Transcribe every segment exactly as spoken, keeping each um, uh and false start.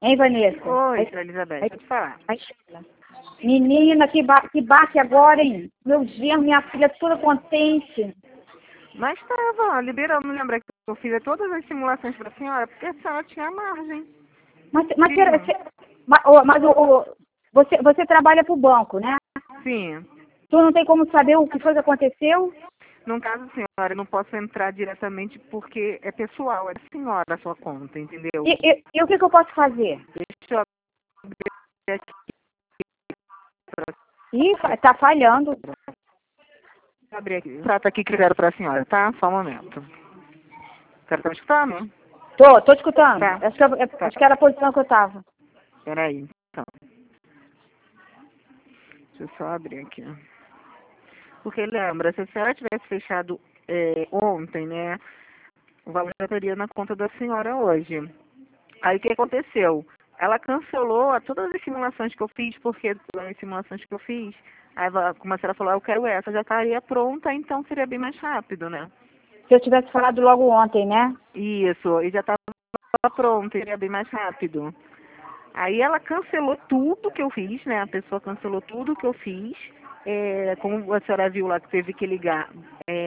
Hein, Vanessa? Oi, Aí- Elizabeth, aí- pode falar. aí chega. Menina, que, ba que baque agora, hein? Meu genro, minha filha toda contente. Mas estava liberando, lembra que eu fiz todas as simulações para a senhora, porque a senhora tinha margem. Mas, mas, Sim. pera- você, mas, ô, mas o, o- você, você trabalha pro banco, né? Sim. Tu não tem como saber o que foi que aconteceu? No caso, senhora, eu não posso entrar diretamente porque é pessoal, é da senhora a sua conta, entendeu? E, e, e o que, que eu posso fazer? Deixa eu abrir aqui pra Ih, fa- tá falhando. abrir aqui. Trata aqui que eu quero para a senhora, tá? Só um momento. A senhora tá me escutando? Tô, tô te escutando. Tá. Acho que, eu- é- Tá. acho que era a posição que eu tava. Peraí, então. Deixa eu só abrir aqui. Porque lembra, se a senhora tivesse fechado é, ontem, né? O valor já estaria na conta da senhora hoje. Aí o que aconteceu? Ela cancelou a todas as simulações que eu fiz, porque todas as simulações que eu fiz, aí ela- como a senhora falou, "Ah, eu quero essa, já estaria pronta, então seria bem mais rápido, né? Se eu tivesse falado logo ontem, né? Isso, e já estava pronto, seria bem mais rápido. Aí ela cancelou tudo que eu fiz, né? A pessoa cancelou tudo que eu fiz. É, como a senhora viu lá que teve que ligar. É,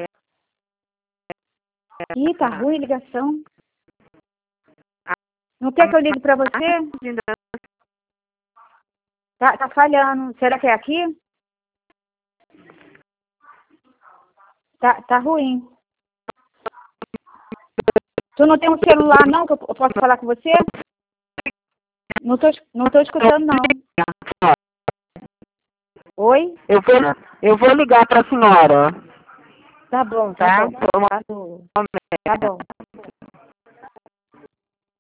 Ih, tá ruim a ligação. a, Não quer que eu ligue pra você? a, Tá, tá falhando. Será que é aqui? Tá, tá ruim. Tu não tem um celular, não, que eu eu posso falar com você? Não tô, es- não tô escutando, não. Oi? eu, vou, eu vou ligar para a senhora, Tá bom, tá tá? bom. Toma- Tá bom. Tá bom.